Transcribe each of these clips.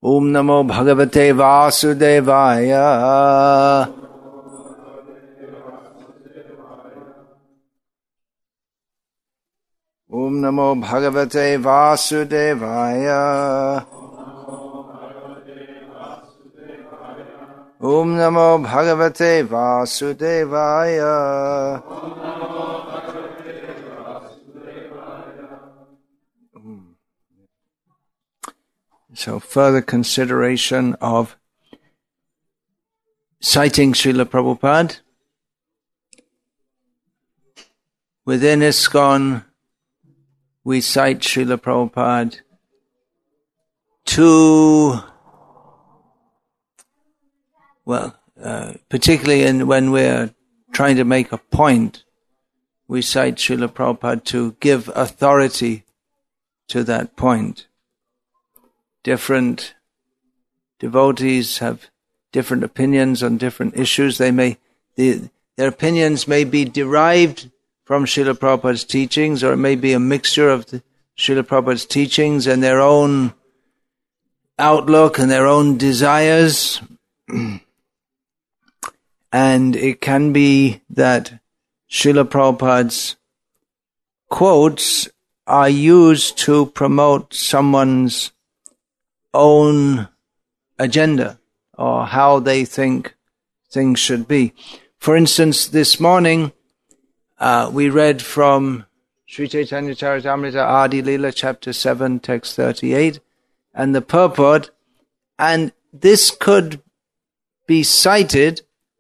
Om Namo Bhagavate Vasudevaya. Om Namo Bhagavate Vasudevaya. Om Namo Bhagavate Vasudevaya. So further consideration of citing Srila Prabhupada. Within ISKCON, we cite Srila Prabhupada particularly when we're trying to make a point, we cite Srila Prabhupada to give authority to that point. Different devotees have different opinions on different issues. Their opinions may be derived from Srila Prabhupada's teachings, or it may be a mixture of Srila Prabhupada's teachings and their own outlook and their own desires. And it can be that Srila Prabhupada's quotes are used to promote someone's own agenda or how they think things should be. For instance, this morning we read from Sri Chaitanya Charitamrita Adi Leela chapter 7 text 38 and the purport, and this could be cited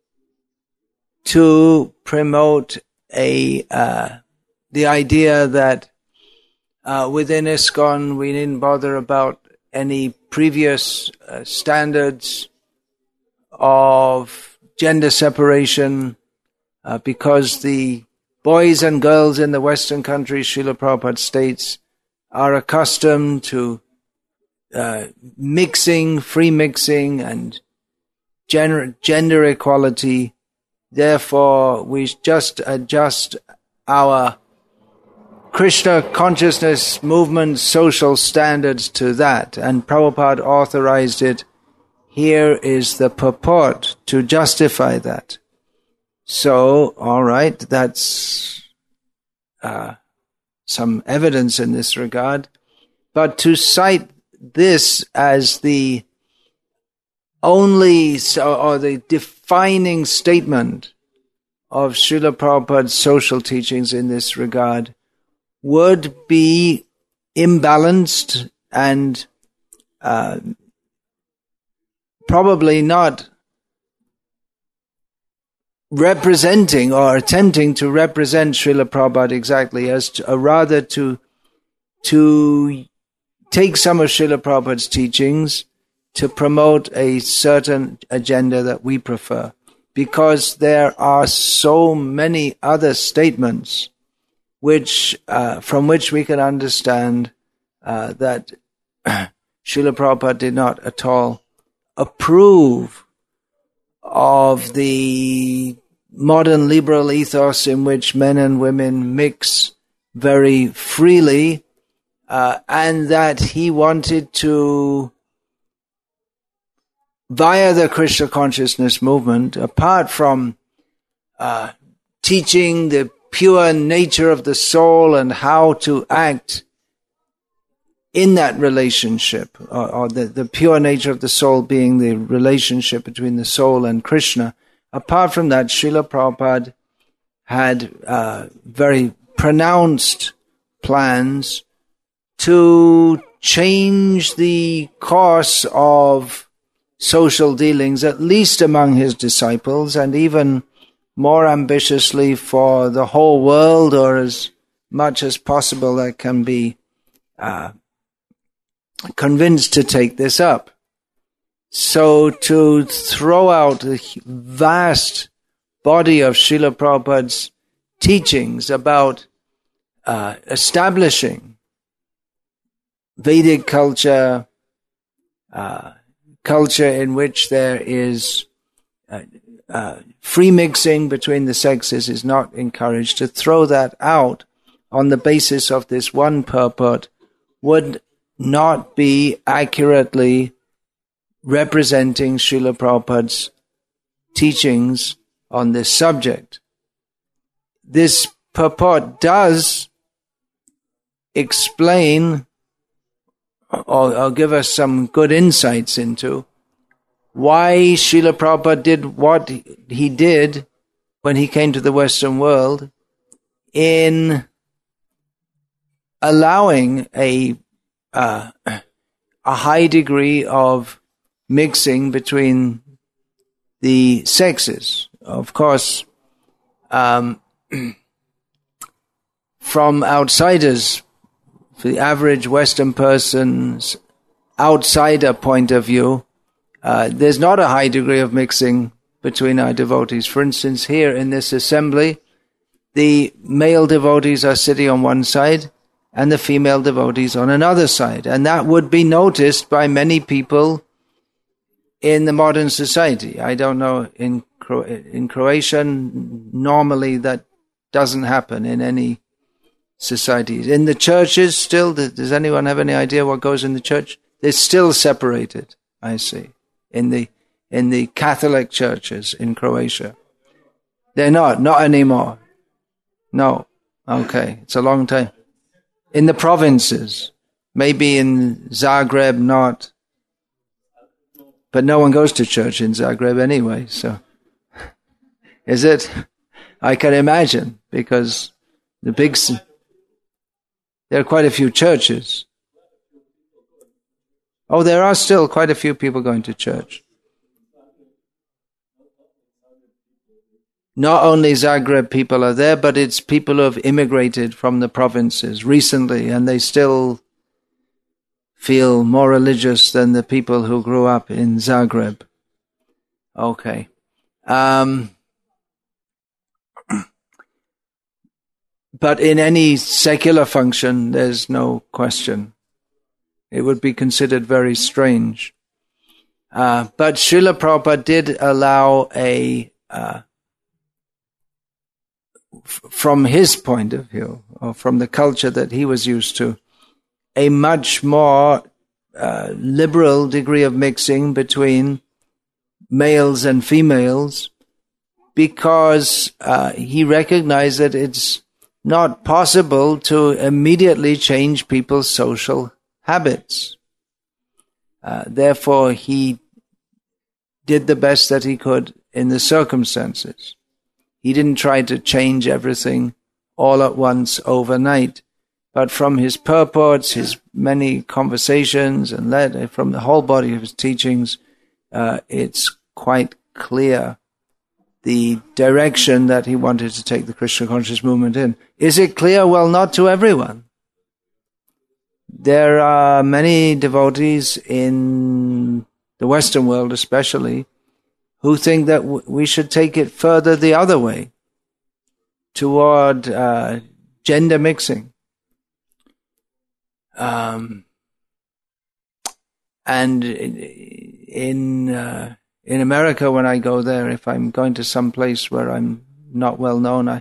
to promote the idea that within ISKCON we needn't bother about any previous standards of gender separation because the boys and girls in the Western countries, Srila Prabhupada states, are accustomed to free mixing and gender equality. Therefore, we just adjust our Krishna consciousness movement social standards to that, and Prabhupada authorized it. Here is the purport to justify that. So, all right, that's some evidence in this regard. But to cite this as the only or the defining statement of Srila Prabhupada's social teachings in this regard would be imbalanced and probably not representing or attempting to represent Srila Prabhupada exactly, as rather to take some of Srila Prabhupada's teachings to promote a certain agenda that we prefer, because there are so many other statements from which we can understand that Srila Prabhupada did not at all approve of the modern liberal ethos in which men and women mix very freely, and that he wanted to, via the Krishna consciousness movement, apart from teaching the pure nature of the soul and how to act in that relationship, or the pure nature of the soul being the relationship between the soul and Krishna. Apart from that, Srila Prabhupada had very pronounced plans to change the course of social dealings, at least among his disciples, and even more ambitiously for the whole world, or as much as possible that can be convinced to take this up. So to throw out the vast body of Srila Prabhupada's teachings about establishing Vedic culture, culture in which there is free mixing between the sexes is not encouraged, to throw that out on the basis of this one purport would not be accurately representing Srila Prabhupada's teachings on this subject. This purport does explain or give us some good insights into why Srila Prabhupada did what he did when he came to the Western world in allowing a high degree of mixing between the sexes. Of course, from outsiders, for the average Western person's outsider point of view, there's not a high degree of mixing between our devotees. For instance, here in this assembly, the male devotees are sitting on one side and the female devotees on another side. And that would be noticed by many people in the modern society. I don't know, in Croatia, normally that doesn't happen in any societies. In the churches still, does anyone have any idea what goes in the church? They're still separated, I see, in the Catholic churches in Croatia. They're not anymore. No. Okay, it's a long time. In the provinces, maybe in Zagreb, not. But no one goes to church in Zagreb anyway, so. Is it? I can imagine, because there are quite a few churches. Oh, there are still quite a few people going to church. Not only Zagreb people are there, but it's people who have immigrated from the provinces recently, and they still feel more religious than the people who grew up in Zagreb. Okay. But in any secular function, there's no question. It would be considered very strange. But Srila Prabhupada did allow from his point of view, or from the culture that he was used to, a much more liberal degree of mixing between males and females, because he recognized that it's not possible to immediately change people's social habits. Therefore, he did the best that he could in the circumstances. He didn't try to change everything all at once overnight, but from his purports, his many conversations, and from the whole body of his teachings, it's quite clear the direction that he wanted to take the Krishna conscious movement in. Is it clear? Well, not to everyone. There are many devotees in the Western world especially who think that we should take it further the other way, toward gender mixing. And in America, when I go there, if I'm going to some place where I'm not well known,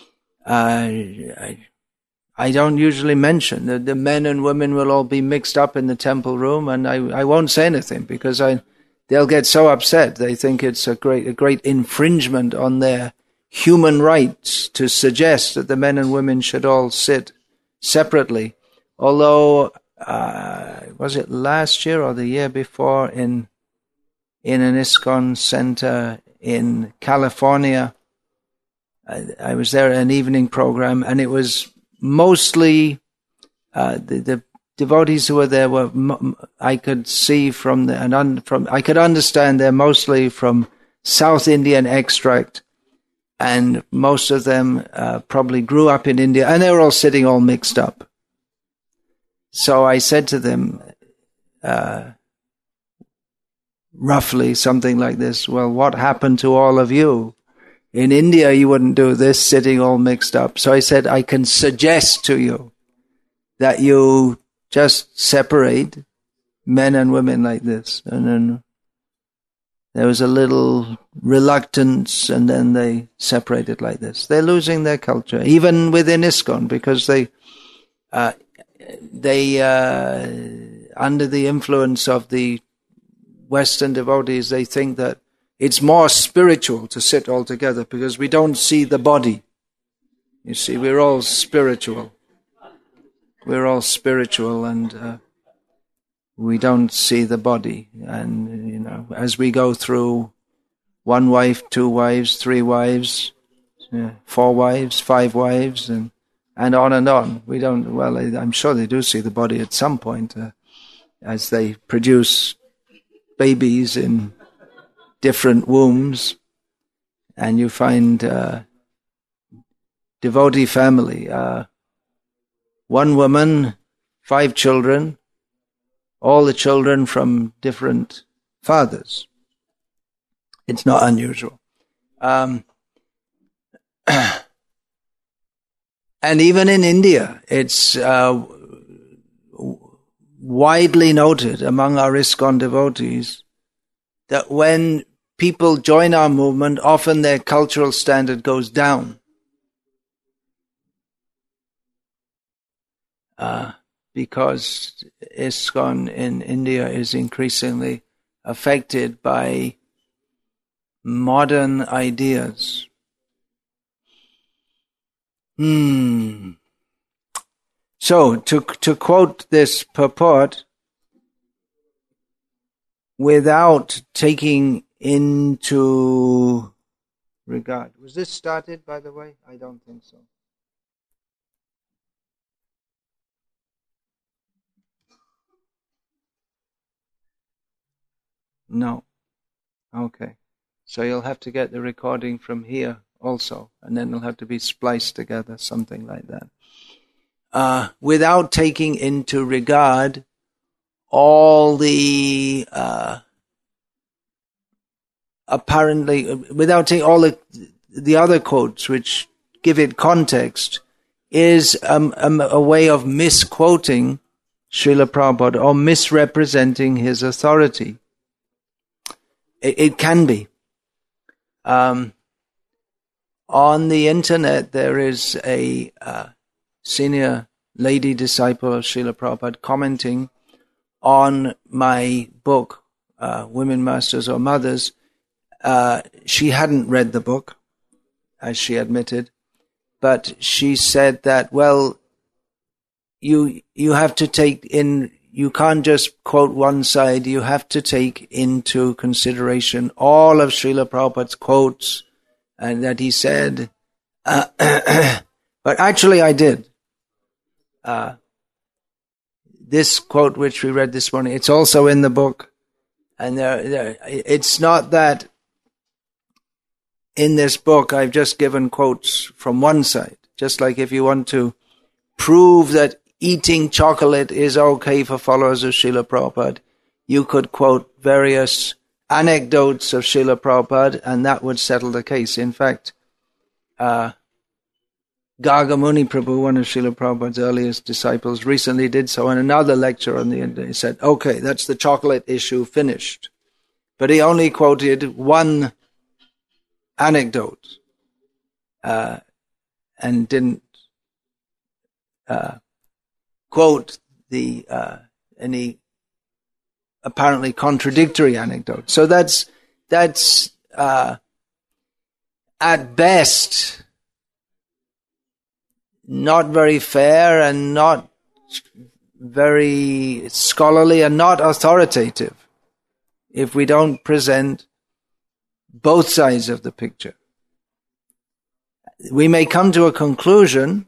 I don't usually mention that the men and women will all be mixed up in the temple room, and I won't say anything because they'll get so upset. They think it's a great infringement on their human rights to suggest that the men and women should all sit separately. Although, was it last year or the year before in an ISKCON center in California, I was there at an evening program, and it was mostly the devotees who were there were, I could see I could understand they're mostly from South Indian extract, and most of them probably grew up in India, and they were all sitting all mixed up. So I said to them, roughly something like this, well, what happened to all of you? In India, you wouldn't do this, sitting all mixed up. So I said, I can suggest to you that you just separate men and women like this. And then there was a little reluctance, and then they separated like this. They're losing their culture, even within ISKCON, because they under the influence of the Western devotees, they think that it's more spiritual to sit all together because we don't see the body. You see, we're all spiritual. We're all spiritual, and we don't see the body. And, as we go through 1 wife, 2 wives, 3 wives, 4 wives, 5 wives, and on and on. We don't, well, I'm sure they do see the body at some point as they produce babies in different wombs, and you find devotee family, 1 woman, 5 children, all the children from different fathers. It's not unusual. And even in India, it's widely noted among our ISKCON devotees that when people join our movement, often their cultural standard goes down. Because ISKCON in India is increasingly affected by modern ideas. So, to quote this purport, without taking into regard. Was this started, by the way? I don't think so. No. Okay. So you'll have to get the recording from here also, and then it'll have to be spliced together, something like that. Without taking into regard all the apparently, without taking all the other quotes which give it context, is a way of misquoting Srila Prabhupada or misrepresenting his authority. It can be. On the internet, there is a senior lady disciple of Srila Prabhupada commenting on my book, Women Masters or Mothers. She hadn't read the book, as she admitted, but she said that, well, you have to take in, you can't just quote one side, you have to take into consideration all of Srila Prabhupada's quotes, and that he said, but actually I did. This quote which we read this morning, it's also in the book, and it's not that in this book I've just given quotes from one side. Just like if you want to prove that eating chocolate is okay for followers of Srila Prabhupada, you could quote various anecdotes of Srila Prabhupada, and that would settle the case. In fact, Gargamuni Prabhu, one of Srila Prabhupada's earliest disciples, recently did so in another lecture on the internet. He said, okay, that's the chocolate issue finished. But he only quoted one anecdote and didn't quote any apparently contradictory anecdote. So that's at best not very fair and not very scholarly and not authoritative if we don't present both sides of the picture. We may come to a conclusion,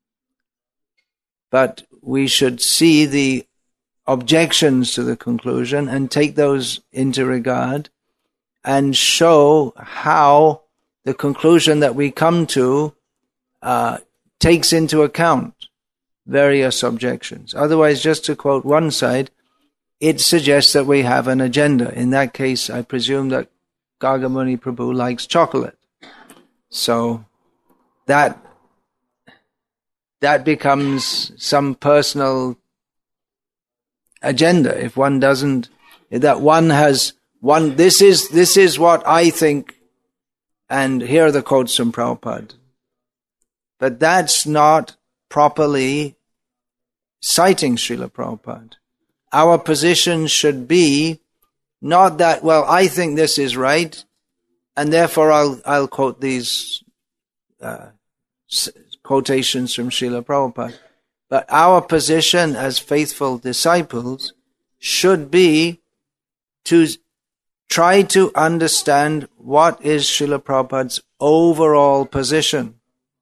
but we should see the objections to the conclusion and take those into regard and show how the conclusion that we come to takes into account various objections. Otherwise, just to quote one side, it suggests that we have an agenda. In that case, I presume that Gargamuni Prabhu likes chocolate. So that becomes some personal agenda. If one doesn't, that one has one, this is what I think, and here are the quotes from Prabhupada. But that's not properly citing Srila Prabhupada. Our position should be Not that, well, I think this is right, and therefore I'll quote these quotations from Srila Prabhupada. But our position as faithful disciples should be to try to understand what is Srila Prabhupada's overall position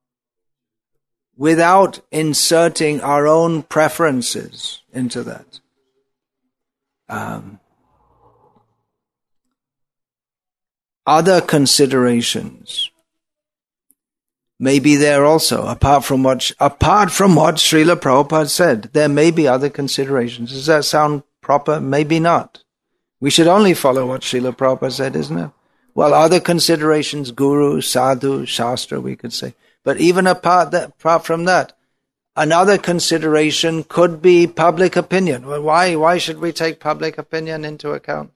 without inserting our own preferences into that. Other considerations may be there also, apart from what Srila Prabhupada said. There may be other considerations. Does that sound proper? Maybe not. We should only follow what Srila Prabhupada said, isn't it? Well, other considerations, guru, sadhu, shastra, we could say. But even apart from that, another consideration could be public opinion. Well, why should we take public opinion into account?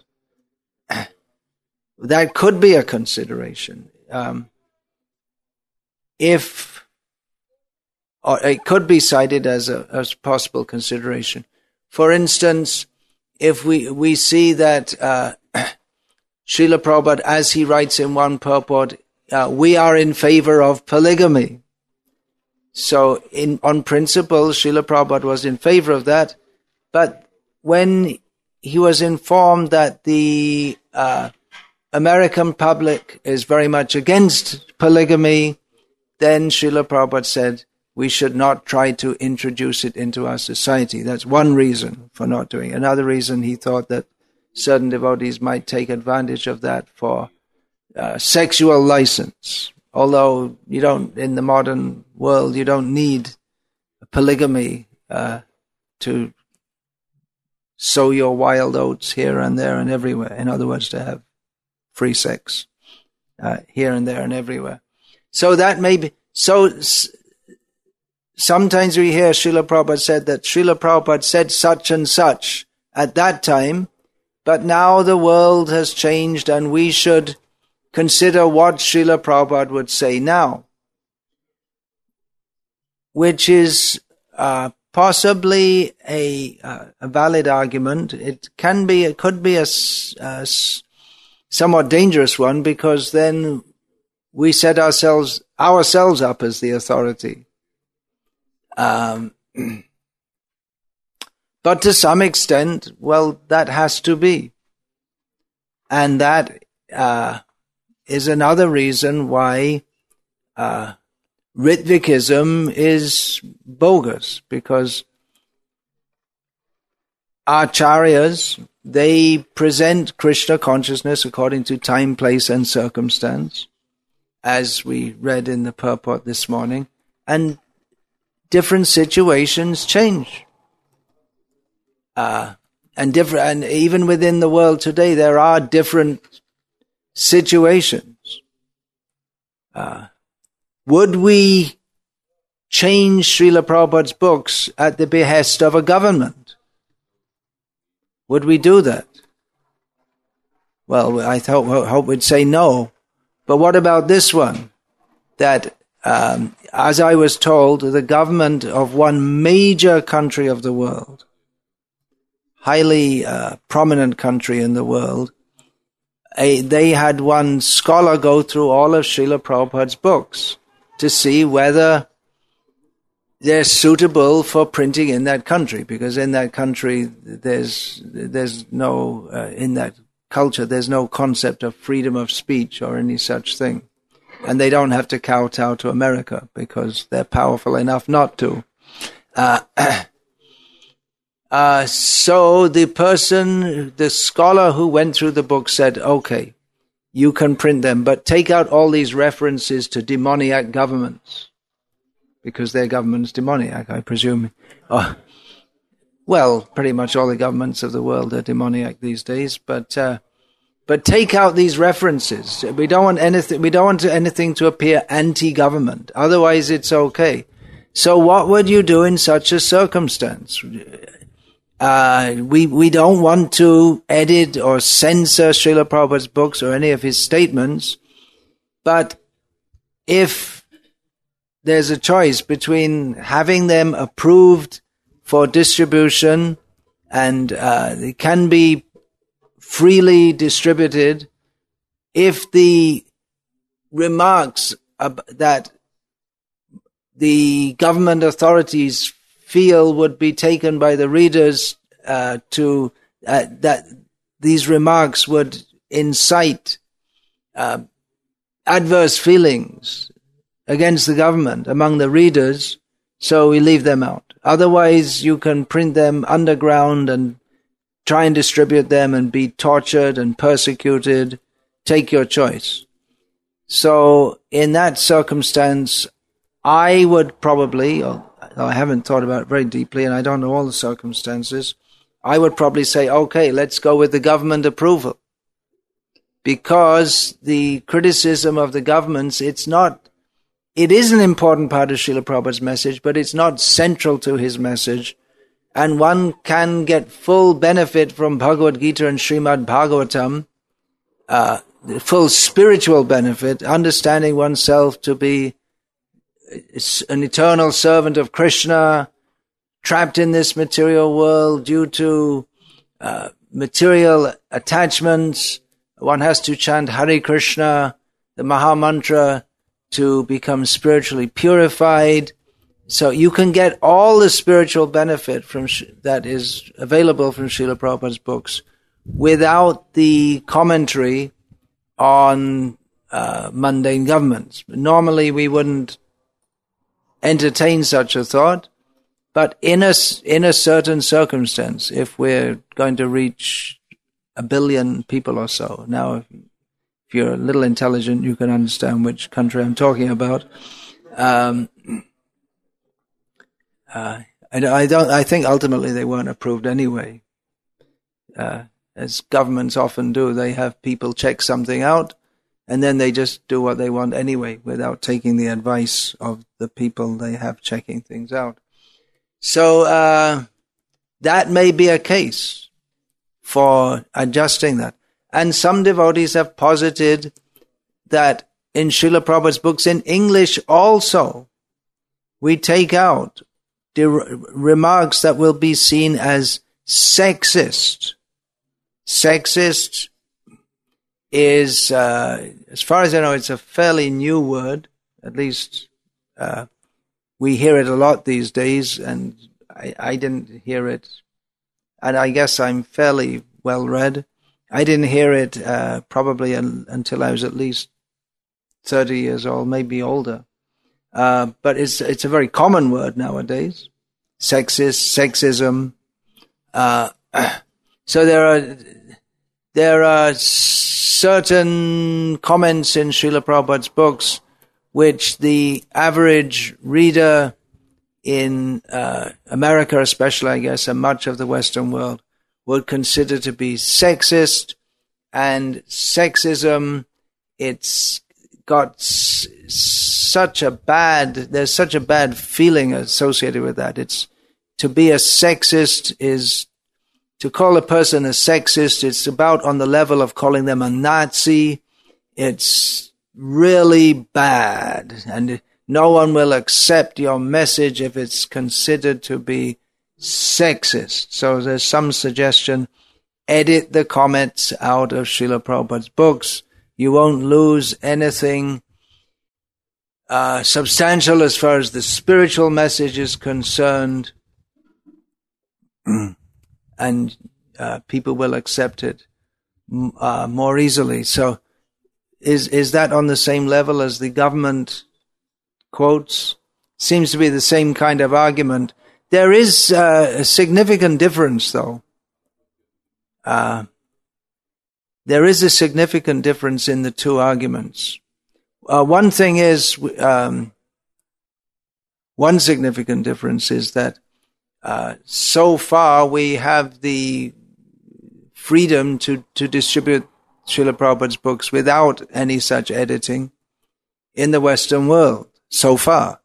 That could be a consideration. Or it could be cited as a possible consideration. For instance, if we see that Srila Prabhupada, as he writes in one purport, we are in favor of polygamy. So on principle, Srila Prabhupada was in favor of that. But when he was informed that the American public is very much against polygamy, then Srila Prabhupada said we should not try to introduce it into our society. That's one reason for not doing it. Another reason, he thought that certain devotees might take advantage of that for sexual license. Although you don't, in the modern world, you don't need polygamy to sow your wild oats here and there and everywhere. In other words, to have free sex here and there and everywhere. So that may be, sometimes we hear Srila Prabhupada said that Srila Prabhupada said such and such at that time, but now the world has changed and we should consider what Srila Prabhupada would say now, which is possibly a valid argument. It could be a somewhat dangerous one, because then we set ourselves up as the authority. But to some extent, well, that has to be. And that is another reason why Ritvikism is bogus, because acharyas, they present Krishna consciousness according to time, place, and circumstance, as we read in the purport this morning, and different situations change. And even within the world today, there are different situations. Would we change Srila Prabhupada's books at the behest of a government? Would we do that? Well, I hope we'd say no. But what about this one? That, as I was told, the government of one major country of the world, highly prominent country in the world, they had one scholar go through all of Srila Prabhupada's books to see whether they're suitable for printing in that country, because in that country there's no in that culture there's no concept of freedom of speech or any such thing, and they don't have to kowtow to America because they're powerful enough not to. So the scholar who went through the book said, okay, you can print them, but take out all these references to demoniac governments, because their government's demoniac, I presume. Well, pretty much all the governments of the world are demoniac these days, but take out these references. We don't want anything to appear anti-government. Otherwise, it's okay. So what would you do in such a circumstance? We don't want to edit or censor Srila Prabhupada's books or any of his statements, but if there's a choice between having them approved for distribution and they can be freely distributed if the remarks that the government authorities feel would be taken by the readers that these remarks would incite adverse feelings against the government among the readers, so we leave them out. Otherwise, you can print them underground and try and distribute them and be tortured and persecuted. Take your choice. So in that circumstance, I would probably, I haven't thought about it very deeply and I don't know all the circumstances, I would probably say, okay, let's go with the government approval. Because the criticism of the governments, it is an important part of Srila Prabhupada's message, but it's not central to his message. And one can get full benefit from Bhagavad Gita and Srimad Bhagavatam, full spiritual benefit, understanding oneself to be an eternal servant of Krishna, trapped in this material world due to material attachments. One has to chant Hare Krishna, the Maha Mantra, to become spiritually purified. So you can get all the spiritual benefit that is available from Srila Prabhupada's books without the commentary on mundane governments. Normally we wouldn't entertain such a thought, but in a certain circumstance, if we're going to reach 1 billion people or so. Now, if you're a little intelligent, you can understand which country I'm talking about. I think ultimately they weren't approved anyway. As governments often do, they have people check something out, and then they just do what they want anyway, without taking the advice of the people they have checking things out. So that may be a case for adjusting that. And some devotees have posited that in Srila Prabhupada's books in English also, we take out the remarks that will be seen as sexist. Sexist is, as far as I know, it's a fairly new word. At least we hear it a lot these days, and I didn't hear it. And I guess I'm fairly well read. I didn't hear it probably until I was at least 30 years old, maybe older. But it's a very common word nowadays. Sexist, sexism. So there are certain comments in Srila Prabhupada's books which the average reader in America especially, I guess, and much of the Western world, would consider to be sexist. And sexism, it's got there's such a bad feeling associated with that. It's, to be a sexist is, to call a person a sexist, it's about on the level of calling them a Nazi. It's really bad, and no one will accept your message if it's considered to be sexist. So there's some suggestion, edit the comments out of Srila Prabhupada's books. You won't lose anything substantial as far as the spiritual message is concerned, and people will accept it more easily. So is that on the same level as the government quotes? Seems to be the same kind of argument. There is a significant difference, though. There is a significant difference in the two arguments. One thing is, one significant difference is that so far we have the freedom to distribute Srila Prabhupada's books without any such editing in the Western world, so far.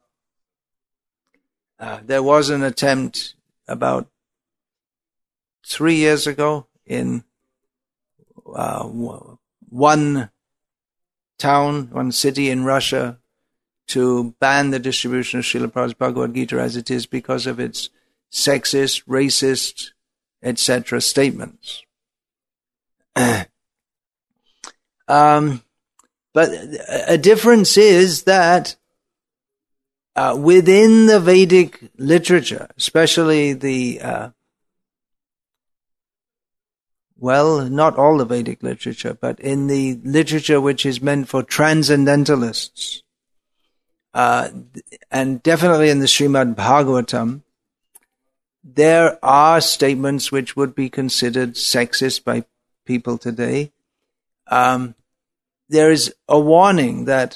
There was an attempt about 3 years ago in one town, one city in Russia, to ban the distribution of Srila Prabhupada's Bhagavad Gita as it is because of its sexist, racist, etc. statements. But a difference is that within the Vedic literature, especially not all the Vedic literature, but in the literature which is meant for transcendentalists, and definitely in the Srimad Bhagavatam, there are statements which would be considered sexist by people today. There is a warning that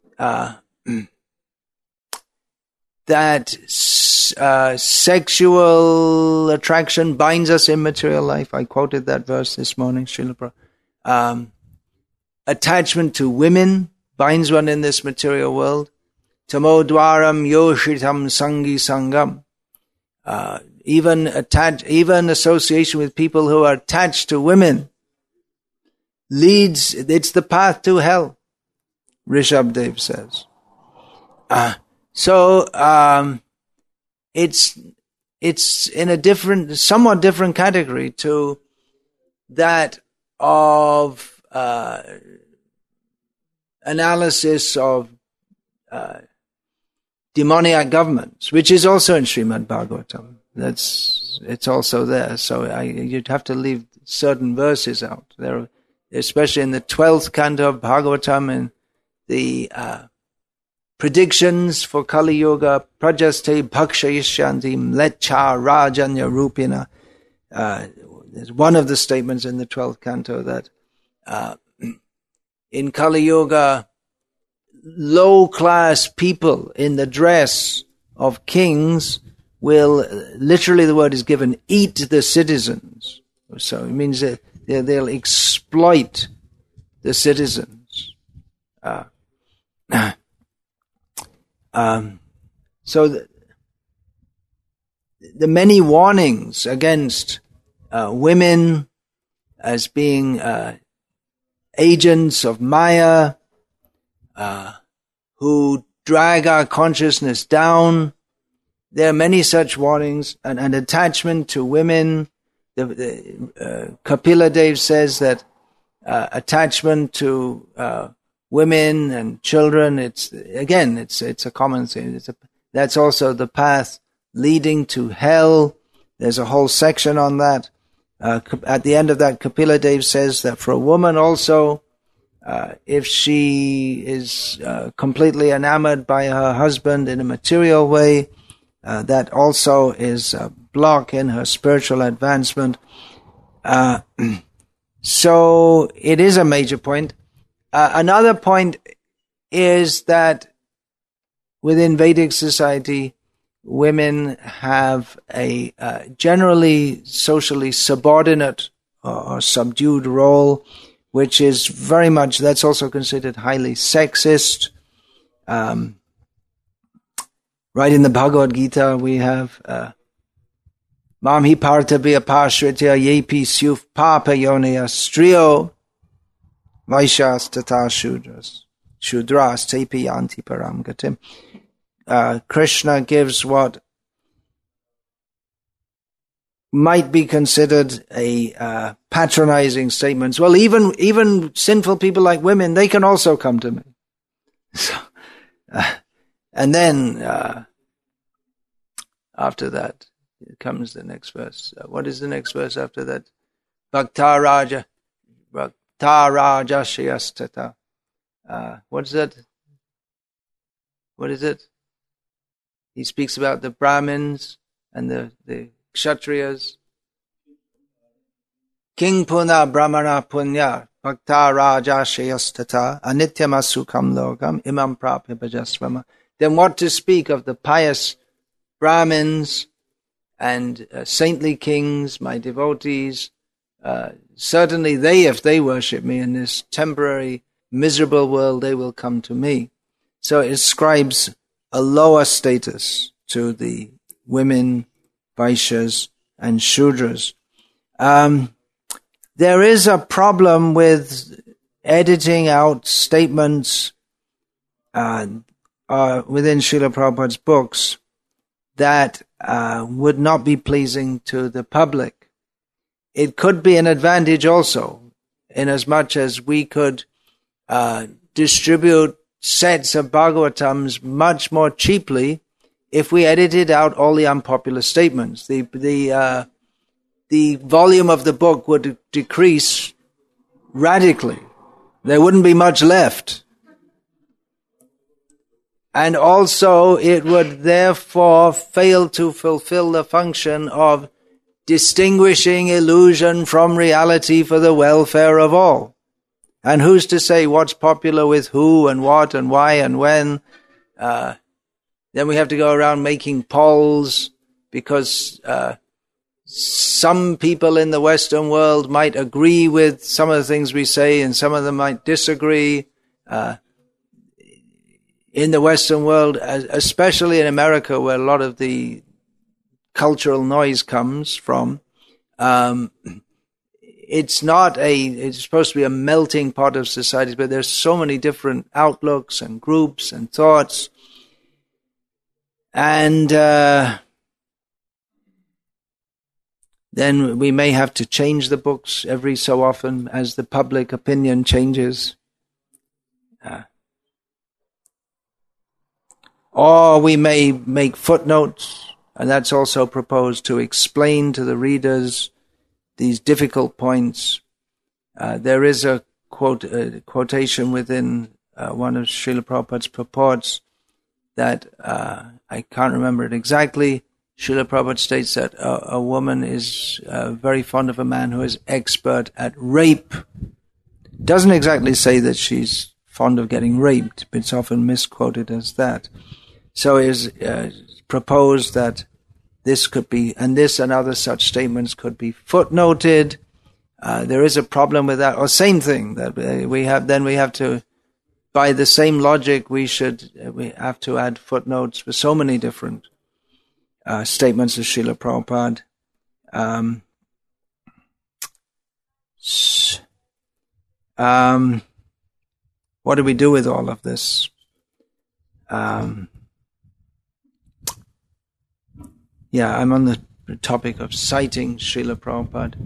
sexual attraction binds us in material life. I quoted that verse this morning, Srila Prabhupada. Attachment to women binds one in this material world. Tamodwaram yoshitam sangi sangam. Even association with people who are attached to women it's the path to hell, Rishabdev says. So it's in a somewhat different category to that of analysis of demoniac governments, which is also in Srimad Bhagavatam. It's also there. So you'd have to leave certain verses out. There, especially in the 12th canto of Bhagavatam, and the predictions for Kali Yuga, prajaste bhakshayishyanti mlecha rajanya rupina. There's one of the statements in the 12th canto that in Kali Yuga, low-class people in the dress of kings will, literally the word is given, eat the citizens. So it means that they'll exploit the citizens. So the many warnings against women as being agents of Maya, who drag our consciousness down. There are many such warnings, and attachment to women. Kapila Dev says that attachment to women and children, it's a common thing. That's also the path leading to hell. There's a whole section on that. At the end of that, Kapila Dev says that for a woman also, if she is completely enamored by her husband in a material way, that also is a block in her spiritual advancement. So it is a major point. Another point is that within Vedic society, women have a generally socially subordinate or subdued role, which is very much, that's also considered highly sexist. Right in the Bhagavad Gita, we have Mam hi partavya pashritya yepi syuf papa yonaya striyo vaishas tata shudras tepi yanti param gatim. Krishna gives what might be considered a patronizing statements. Well, even sinful people like women, they can also come to me. So, and then after that comes the next verse. What is the next verse after that? Bhakta Raja Shayastata. What is that? What is it? He speaks about the Brahmins and the Kshatriyas. King Puna Brahmana Punya Bhakta Raja Shayastata Anityam Asukam Logam Imam Prapya Bhajasvama. Then what to speak of the pious Brahmins and saintly kings, my devotees? Certainly they, if they worship me in this temporary, miserable world, they will come to me. So it ascribes a lower status to the women, Vaishyas, and Shudras. There is a problem with editing out statements within Srila Prabhupada's books that would not be pleasing to the public. It could be an advantage also in as much as we could distribute sets of Bhagavatams much more cheaply if we edited out all the unpopular statements. The volume of the book would decrease radically. There wouldn't be much left. And also it would therefore fail to fulfill the function of distinguishing illusion from reality for the welfare of all. And who's to say what's popular with who and what and why and when? Then we have to go around making polls because some people in the Western world might agree with some of the things we say and some of them might disagree. In the Western world, especially in America, where a lot of the cultural noise comes from, it's supposed to be a melting pot of society, but there's so many different outlooks and groups and thoughts. And then we may have to change the books every so often as the public opinion changes. Or we may make footnotes, and that's also proposed to explain to the readers these difficult points. There is a quotation within one of Srila Prabhupada's purports that I can't remember it exactly. Srila Prabhupada states that a woman is very fond of a man who is expert at rape. Doesn't exactly say that she's fond of getting raped, but it's often misquoted as that. So it is proposed that this could be, and this and other such statements could be footnoted. There is a problem with that, or same thing that we have to, by the same logic, we have to add footnotes for so many different statements of Srila Prabhupada. What do we do with all of this? I'm on the topic of citing Srila Prabhupada.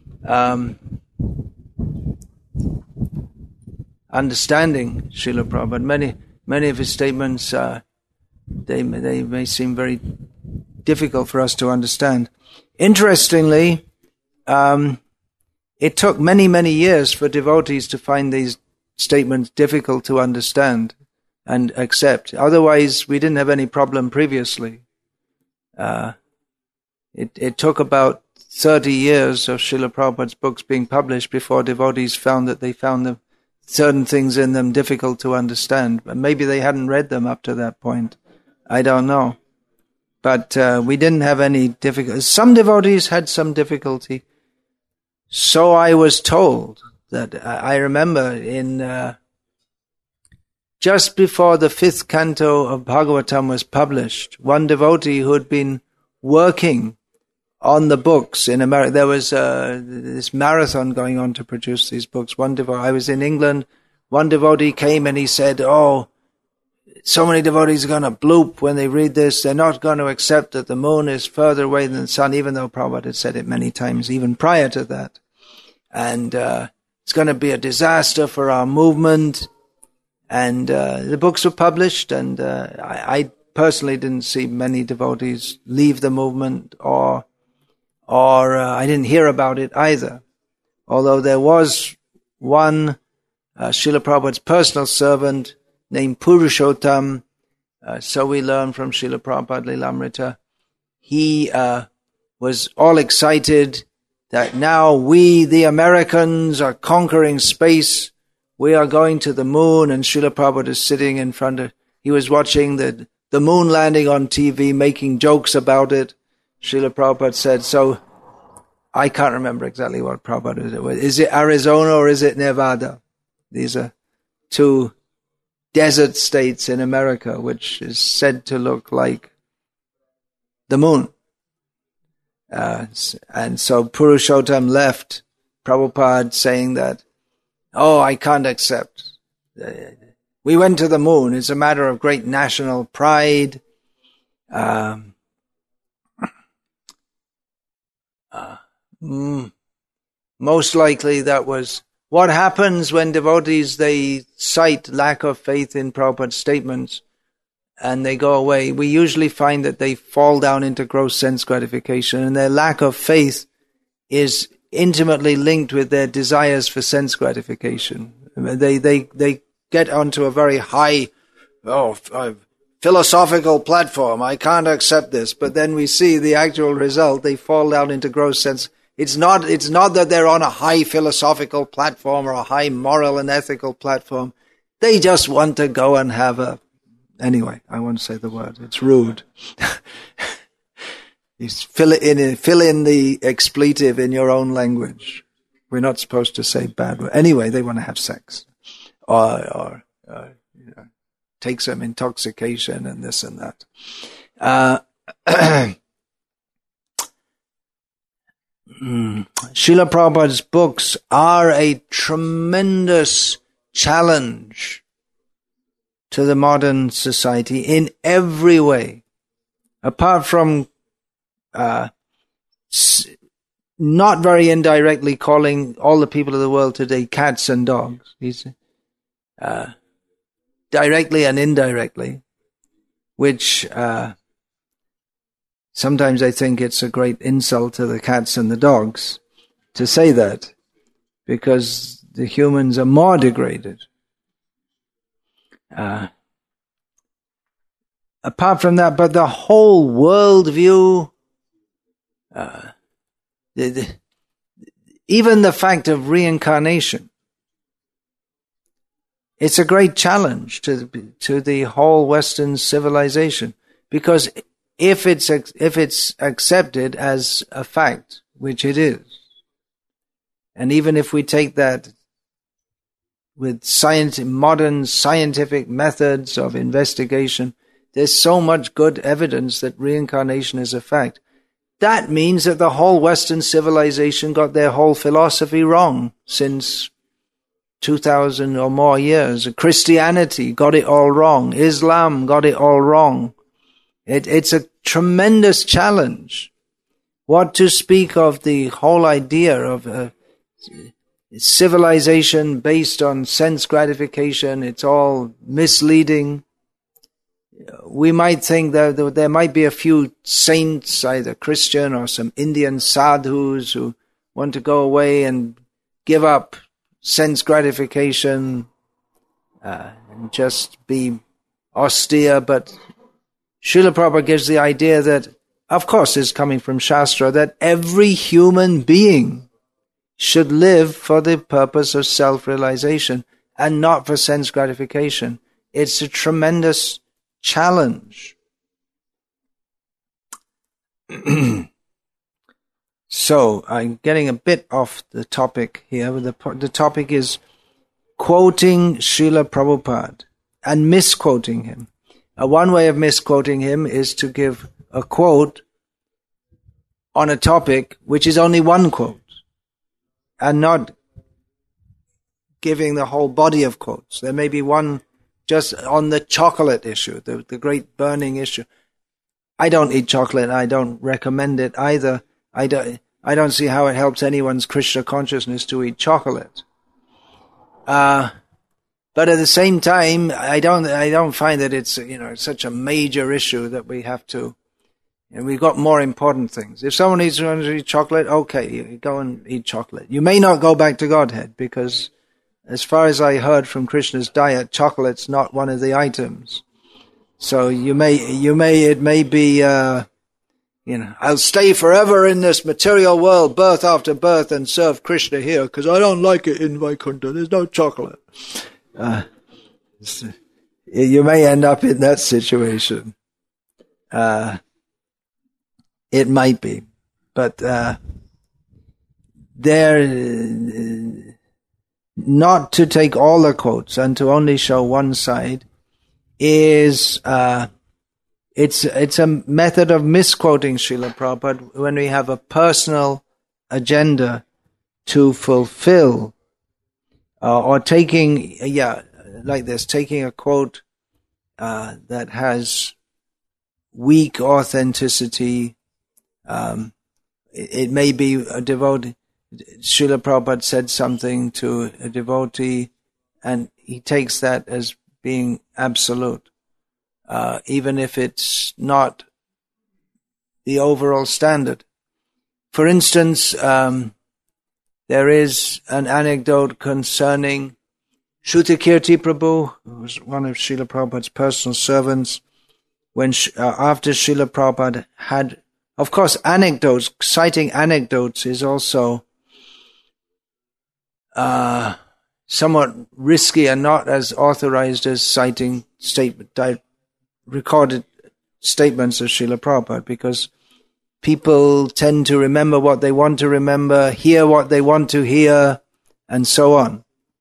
Understanding Srila Prabhupada. Many of his statements, they may seem very difficult for us to understand. Interestingly, it took many, many years for devotees to find these statements difficult to understand and accept. Otherwise, we didn't have any problem previously. It took about 30 years of Srila Prabhupada's books being published before devotees found that they found certain things in them difficult to understand. But maybe they hadn't read them up to that point. I don't know. But we didn't have any difficulty. Some devotees had some difficulty. So I was told. That I remember in just before the 5th canto of Bhagavatam was published, one devotee who had been working on the books in America. There was this marathon going on to produce these books. I was in England. One devotee came and he said, "Oh, so many devotees are going to bloop when they read this. They're not going to accept that the moon is further away than the sun," even though Prabhupada had said it many times, even prior to that. And it's going to be a disaster for our movement. And the books were published, and I personally didn't see many devotees leave the movement, or I didn't hear about it either. Although there was one Srila Prabhupada's personal servant named Purushottam, so we learn from Srila Prabhupada Lilamrita. He was all excited that now we, the Americans, are conquering space. We are going to the moon, and Srila Prabhupada is sitting in front of, he was watching the moon landing on TV, making jokes about it. Srila Prabhupada said, so I can't remember exactly what Prabhupada said. Is it Arizona or is it Nevada? These are two desert states in America, which is said to look like the moon. And so Purushottam left Prabhupada saying that, "Oh, I can't accept. We went to the moon. It's a matter of great national pride." Most likely that was what happens when devotees, they cite lack of faith in Prabhupada's statements and they go away? We usually find that they fall down into gross sense gratification, and their lack of faith is intimately linked with their desires for sense gratification. They get onto a very high philosophical platform. I can't accept this. But then we see the actual result. They fall down into gross sense. It's not that they're on a high philosophical platform or a high moral and ethical platform. They just want to go and have a... Anyway, I won't say the word. It's rude. You fill in the expletive in your own language. We're not supposed to say bad words. Anyway, they want to have sex. Or take some intoxication and this and that. Srila Prabhupada's books are a tremendous challenge to the modern society in every way. Apart from not very indirectly calling all the people of the world today cats and dogs. He's directly and indirectly, which sometimes I think it's a great insult to the cats and the dogs to say that, because the humans are more degraded. Apart from that, but the whole world view, even the fact of reincarnation, it's a great challenge to the whole Western civilization, because if it's accepted as a fact, which it is, and even if we take that with modern scientific methods of investigation, there's so much good evidence that reincarnation is a fact. That means that the whole Western civilization got their whole philosophy wrong since 2,000 or more years. Christianity got it all wrong. Islam got it all wrong. It's a tremendous challenge. What to speak of the whole idea of civilization based on sense gratification? It's all misleading. We might think that there might be a few saints, either Christian or some Indian sadhus, who want to go away and give up sense gratification and just be austere. But Srila Prabhupada gives the idea that, of course, it's coming from Shastra, that every human being should live for the purpose of self-realization and not for sense gratification. It's a tremendous challenge. So, I'm getting a bit off the topic here. The topic is quoting Srila Prabhupada and misquoting him. One way of misquoting him is to give a quote on a topic which is only one quote, and not giving the whole body of quotes. There may be one just on the chocolate issue, the great burning issue. I don't eat chocolate, and I don't recommend it either. I don't see how it helps anyone's Krishna consciousness to eat chocolate. But at the same time, I don't find that it's such a major issue that we have to. And we've got more important things. If someone needs to eat chocolate, okay, you go and eat chocolate. You may not go back to Godhead, because as far as I heard from Krishna's diet, chocolate's not one of the items. So it may be, I'll stay forever in this material world, birth after birth, and serve Krishna here, because I don't like it in Vaikuntha. There's no chocolate. You may end up in that situation. It might be. But not to take all the quotes and to only show one side is it's a method of misquoting Srila Prabhupada when we have a personal agenda to fulfill, or taking a quote that has weak authenticity. It may be a devotee. Srila Prabhupada said something to a devotee, and he takes that as being absolute, even if it's not the overall standard. For instance, there is an anecdote concerning Shrutakirti Prabhu, who was one of Srila Prabhupada's personal servants, when after Srila Prabhupada had, of course, anecdotes, citing anecdotes is also somewhat risky and not as authorized as citing recorded statements of Srila Prabhupada, because people tend to remember what they want to remember, hear what they want to hear, and so on.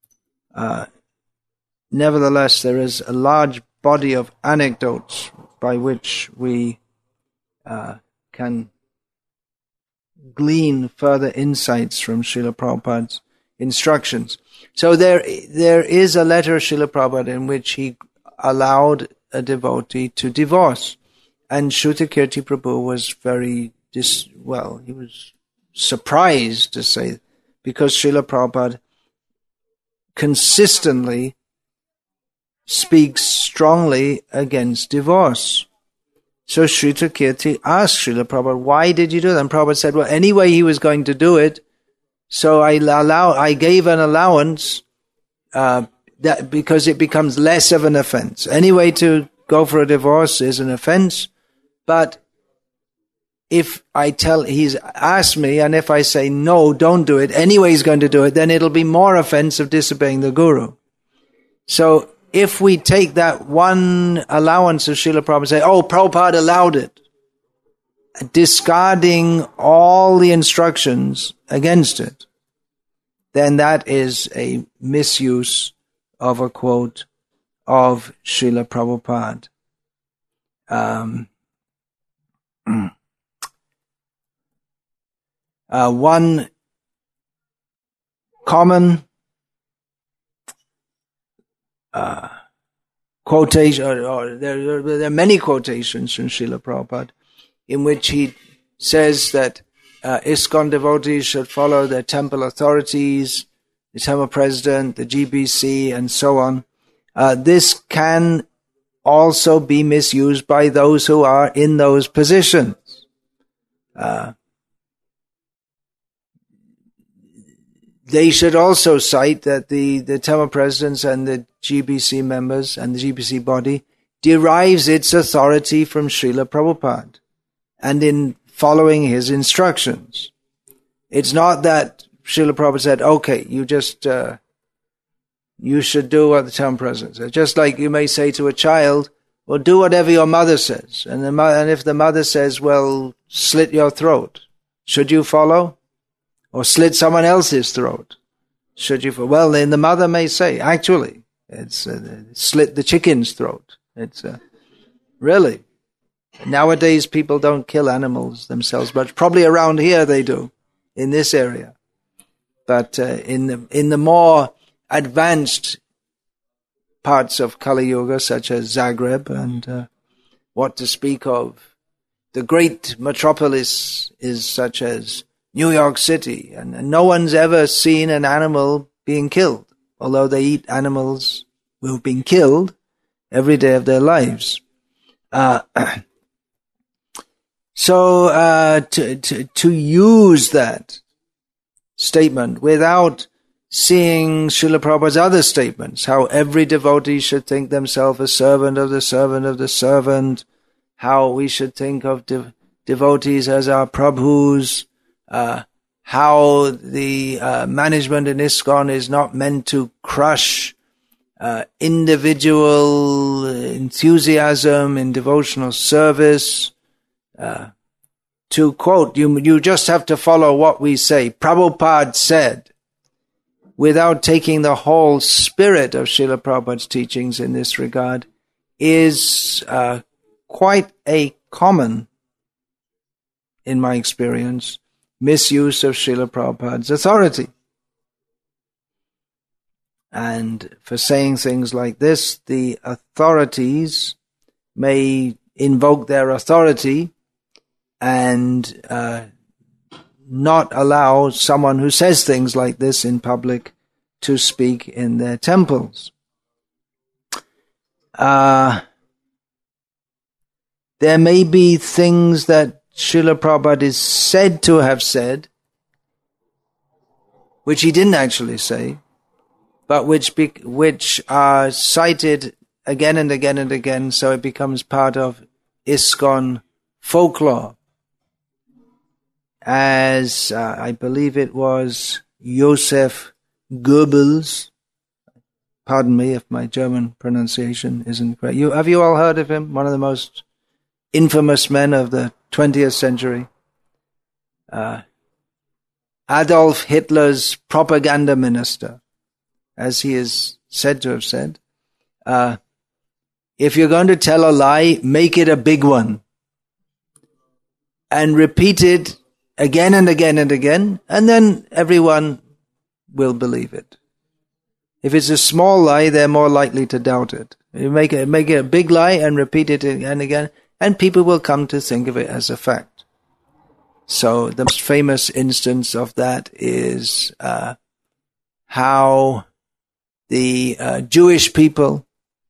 Nevertheless, there is a large body of anecdotes by which we can glean further insights from Srila Prabhupada's instructions. So there is a letter of Srila Prabhupada in which he allowed a devotee to divorce. And Shrutakirti Prabhu was he was surprised to say, because Srila Prabhupada consistently speaks strongly against divorce. So Shrutakirti asked Srila Prabhupada, why did you do that? And Prabhupada said, well, anyway he was going to do it, so I gave an allowance that because it becomes less of an offense. Anyway, to go for a divorce is an offense, but if he's asked me, and if I say, no, don't do it, anyway he's going to do it, then it'll be more offense of disobeying the Guru. So if we take that one allowance of Srila Prabhupada and say, oh, Prabhupada allowed it, discarding all the instructions against it, then that is a misuse of a quote of Srila Prabhupada. One common quotation, or there are many quotations from Srila Prabhupada in which he says that ISKCON devotees should follow their temple authorities, the temple president, the GBC, and so on. This can also be misused by those who are in those positions. They should also cite that the temple presidents and the GBC members and the GBC body derives its authority from Srila Prabhupada and in following his instructions. It's not that Srila Prabhupada said, okay, you should do what the temple president says. Just like you may say to a child, well, do whatever your mother says. And if the mother says, well, slit your throat, should you follow? Or slit someone else's throat, should you follow? Well, then the mother may say, actually, it's slit the chicken's throat. It's really. Nowadays, people don't kill animals themselves, but probably around here they do, in this area. But in the more advanced parts of Kali Yuga, such as Zagreb, and what to speak of, the great metropolis is such as New York City, and no one's ever seen an animal being killed, although they eat animals who have been killed every day of their lives. So to use that statement without seeing Srila Prabhupada's other statements, how every devotee should think themselves a servant of the servant of the servant, how we should think of devotees as our Prabhus, how the management in ISKCON is not meant to crush individual enthusiasm in devotional service. To quote, you just have to follow what we say. Prabhupada said, without taking the whole spirit of Srila Prabhupada's teachings in this regard, is quite a common, in my experience, misuse of Srila Prabhupada's authority. And for saying things like this, the authorities may invoke their authority and not allow someone who says things like this in public to speak in their temples. There may be things that Srila Prabhupada is said to have said, which he didn't actually say, but which are cited again and again and again, so it becomes part of ISKCON folklore. As I believe it was Joseph Goebbels, pardon me if my German pronunciation isn't correct. Have you all heard of him? One of the most infamous men of the 20th century. Adolf Hitler's propaganda minister, as he is said to have said. If you're going to tell a lie, make it a big one. And repeat it again and again and again, and then everyone will believe it. If it's a small lie, they're more likely to doubt it. You make it a big lie and repeat it again and again, and people will come to think of it as a fact. So the most famous instance of that is how the Jewish people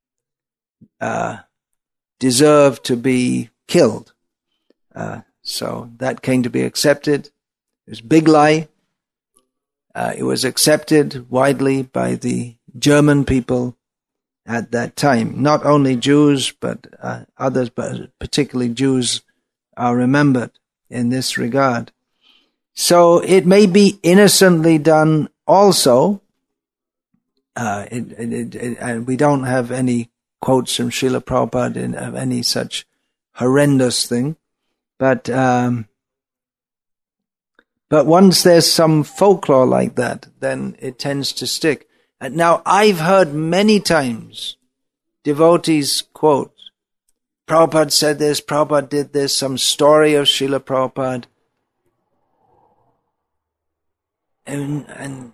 deserve to be killed. So that came to be accepted. It was a big lie. It was accepted widely by the German people at that time. Not only Jews, but others, but particularly Jews are remembered in this regard. So it may be innocently done also. And we don't have any quotes from Srila Prabhupada of any such horrendous thing. But once there's some folklore like that, then it tends to stick. And now I've heard many times devotees quote, Prabhupada said this, Prabhupada did this, some story of Srila Prabhupada. And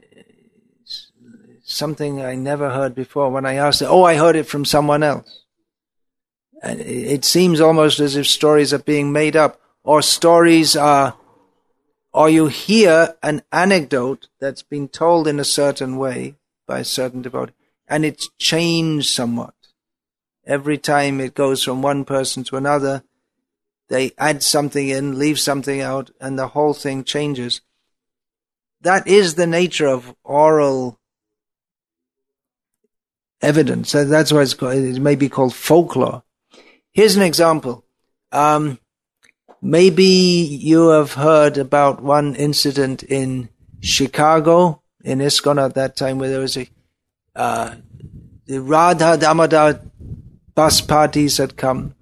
something I never heard before. When I asked it, I heard it from someone else. And it seems almost as if stories are being made up, or stories are, or you hear an anecdote that's been told in a certain way by a certain devotee, and it's changed somewhat. Every time it goes from one person to another, they add something in, leave something out, and the whole thing changes. That is the nature of oral evidence. That's why it may be called folklore. Here's an example. Maybe you have heard about one incident in Chicago, in ISKCON at that time, where there was the Radha Damodar bus parties had come.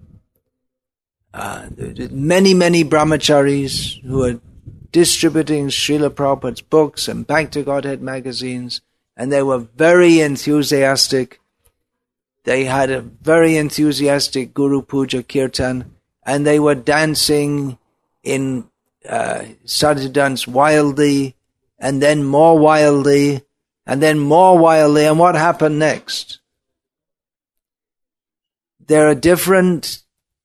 Many brahmacharis who were distributing Srila Prabhupada's books and Back to Godhead magazines, and they were very enthusiastic. They had a very enthusiastic Guru Puja Kirtan, and they were dancing started to dance wildly, and then more wildly, and then more wildly. And what happened next? There are different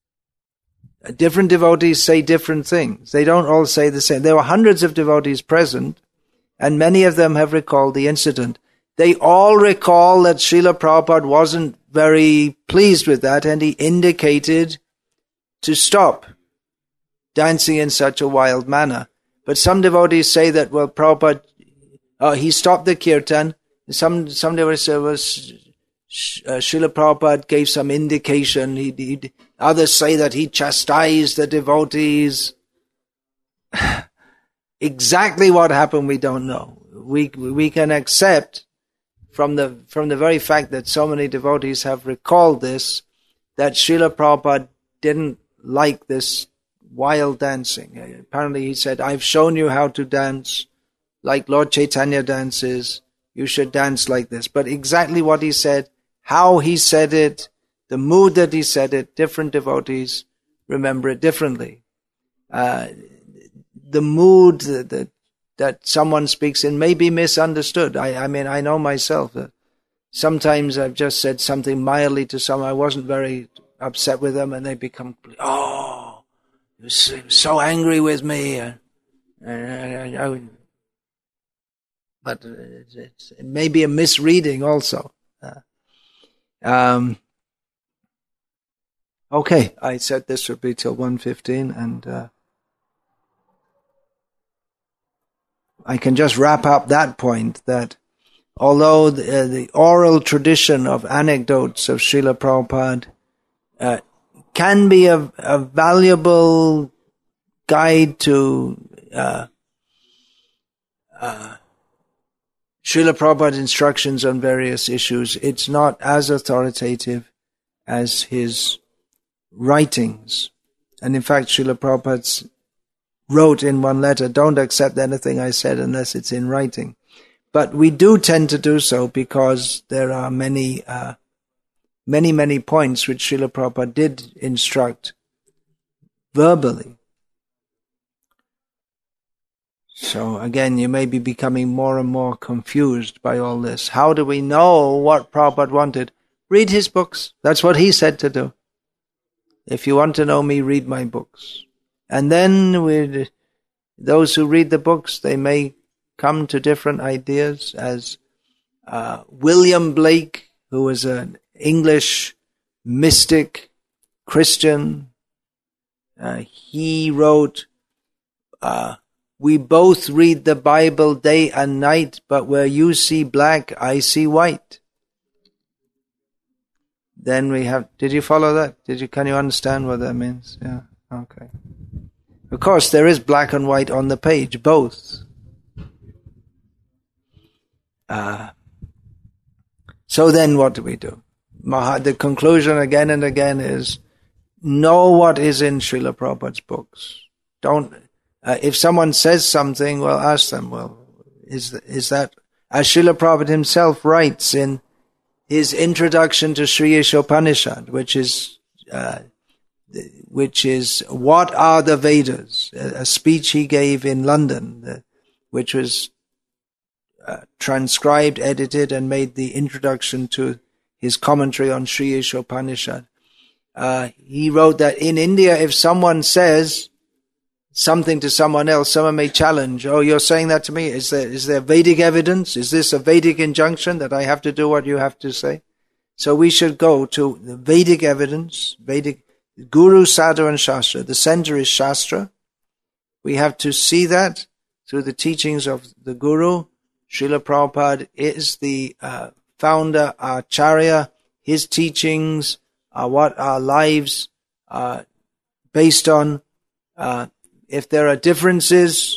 devotees say different things. They don't all say the same. There were hundreds of devotees present, and many of them have recalled the incident. They all recall that Srila Prabhupada wasn't very pleased with that, and he indicated to stop dancing in such a wild manner. But some devotees say that, well, Prabhupada, he stopped the kirtan. Some devotees say, well, Srila Prabhupada gave some indication. Others say that he chastised the devotees. Exactly what happened, we don't know. We can accept from the very fact that so many devotees have recalled this, that Srila Prabhupada didn't like this wild dancing. Apparently he said, I've shown you how to dance like Lord Chaitanya dances. You should dance like this. But exactly what he said, how he said it, the mood that he said it, different devotees remember it differently. The mood that someone speaks in may be misunderstood. I mean, I know myself that sometimes I've just said something mildly to someone. I wasn't very upset with them, and they become, he was so angry with me. But it may be a misreading also. Okay, I said this would be till 1:15, and I can just wrap up that point, that although the oral tradition of anecdotes of Srila Prabhupada can be a valuable guide to Srila Prabhupada's instructions on various issues, it's not as authoritative as his writings. And in fact, Srila Prabhupada wrote in one letter, don't accept anything I said unless it's in writing. But we do tend to do so because there are many points which Srila Prabhupada did instruct verbally. So again, you may be becoming more and more confused by all this. How do we know what Prabhupada wanted? Read his books. That's what he said to do. If you want to know me, read my books. And then with those who read the books, they may come to different ideas, as William Blake, who was an English mystic Christian, he wrote, we both read the Bible day and night, but where you see black, I see white. Then we have, did you follow that? Can you understand what that means? Yeah, okay. Of course, there is black and white on the page, both. So then what do we do? The conclusion again and again is, know what is in Srila Prabhupada's books. Don't, if someone says something, well, ask them, well, is that, as Srila Prabhupada himself writes in his introduction to Sri Ishopanishad, which is What Are the Vedas? A speech he gave in London, which was transcribed, edited, and made the introduction to his commentary on Sri Ishopanishad. He wrote that in India, if someone says something to someone else, someone may challenge, oh, you're saying that to me? Is there Vedic evidence? Is this a Vedic injunction that I have to do what you have to say? So we should go to the Vedic evidence, Vedic Guru, Sadhu and Shastra. The center is Shastra. We have to see that through the teachings of the Guru. Srila Prabhupada is the founder, Acharya. His teachings are what our lives are based on. If there are differences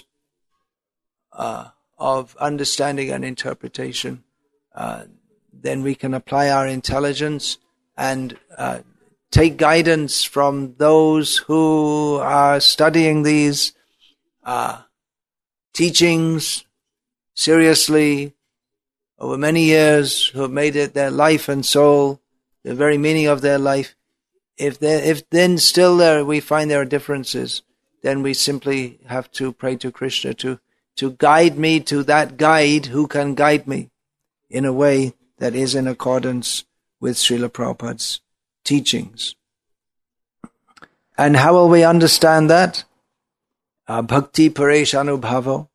of understanding and interpretation, then we can apply our intelligence and take guidance from those who are studying these teachings seriously over many years, who have made it their life and soul, the very meaning of their life. If then still we find there are differences, then we simply have to pray to Krishna to guide me to that guide who can guide me in a way that is in accordance with Srila Prabhupada's teachings. And how will we understand that? Bhakti pareshanubhavo,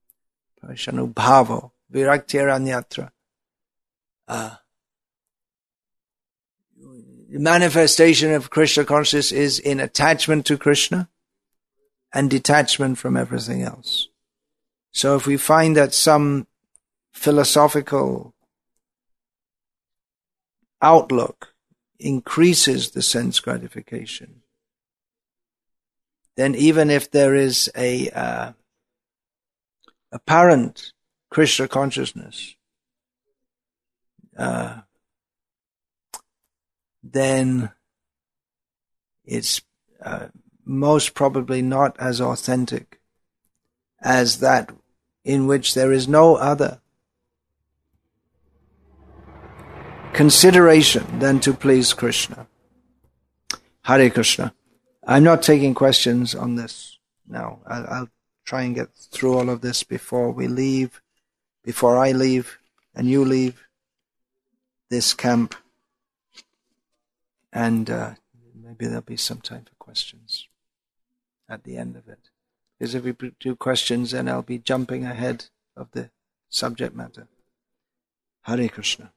viraktiranyatra. The manifestation of Krishna consciousness is in attachment to Krishna and detachment from everything else. So if we find that some philosophical outlook increases the sense gratification, then even if there is a apparent Krishna consciousness, then it's most probably not as authentic as that in which there is no other consideration than to please Krishna. Hare Krishna. I'm not taking questions on this now. I'll try and get through all of this before we leave, before I leave and you leave this camp. And maybe there'll be some time for questions at the end of it. Because if we do questions, then I'll be jumping ahead of the subject matter. Hare Krishna.